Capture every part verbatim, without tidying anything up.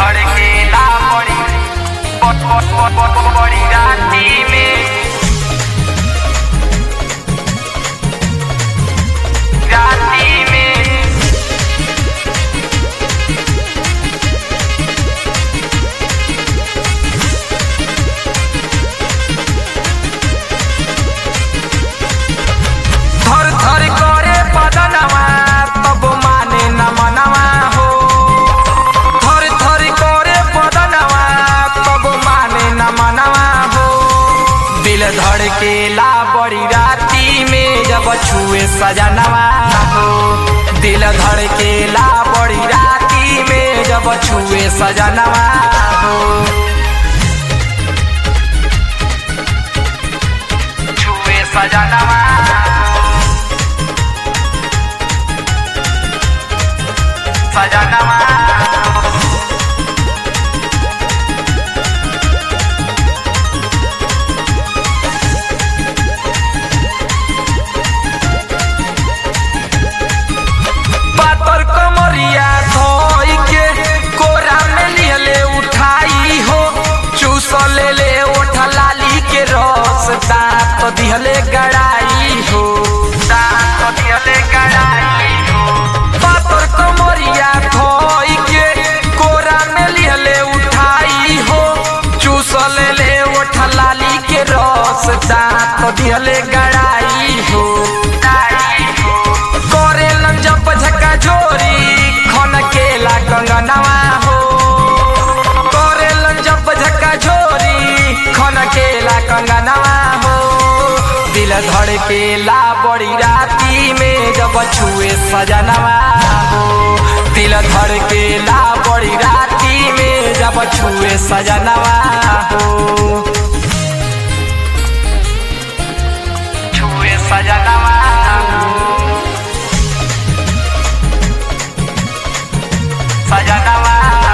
धड़केला बड़ी बड़ी राती में राती में धर धर करे बदनवा तब माने न मनवा हो। धर धर करे बदनवा तब माने न मनवा हो। दिल धड़केला बड़ी राती में जब छुए सजनवा हो। दिल धड़केला बड़ी राती में जब छुए सजनवा हो। छुए सजनवा सजनवा पातर कमरिया धोई के कोरा में लिहले उठाई हो। चूस ले ले ओठ लाली के रस दांत दिहले गड़ाई हो। दांत दिहले गड़ाई हो। पातर कमरिया धोई के कोरा में लिहले उठाई हो। चूस ले ले ओठ लाली के रस दांत दिहले गड़ाई हो। करेलन जब झका झोरी खन केला कंगनवा हो। करेलन जब झका झोरी खन केला कंगनवा हो। दिल धड़केला बड़ी राती में जब छुए सजनवा हो। दिल धड़केला बड़ी राती में जब छुए सजनवा हो। छुए सजनवा हो। सजनवा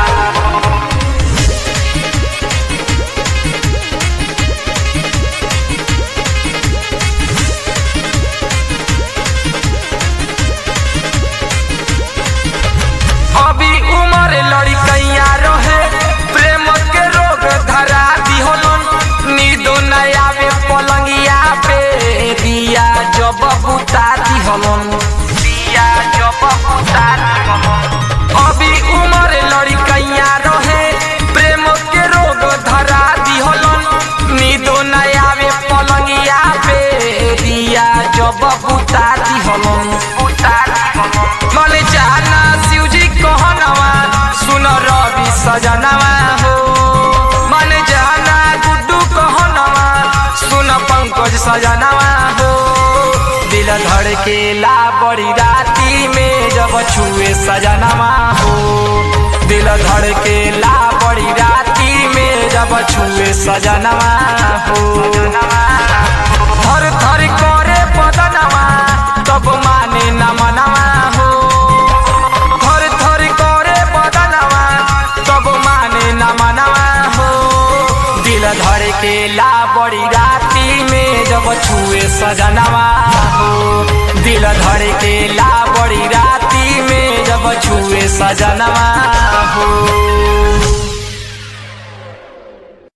अभी उमर लड़कैया रहे प्रेम के रोग धरा दिहलन। नींदो न आवे पलंगिया पे दिया जब बुता दिहलन। दिया जब बुता दिहलन। अभी उमर लड़कैया रहे प्रेम के रोग धरा दिहलन। नींदो न आवे पलंगिया पे दिया जब बुता दिहलन। बुता दिहलन। मन जाना शिवजी कहनवा सुन रवि सजनवा हो। मन जाना गुड्डू कहनवा सुन पंकज सजनवा हो। दिल धड़केला बड़ी राती में जब छुए सजनवा हो। दिल धड़केला बड़ी राती में जब छुए सजनवा हो। धर धर करे बदनवा तब माने न मनवा हो। धर धर करे बदनवा तब माने न मनवा हो। दिल धड़केला बड़ी राती में जब छुए सजनवा हो। दिल धड़केला बड़ी राती में जब छुए सजनवा हो।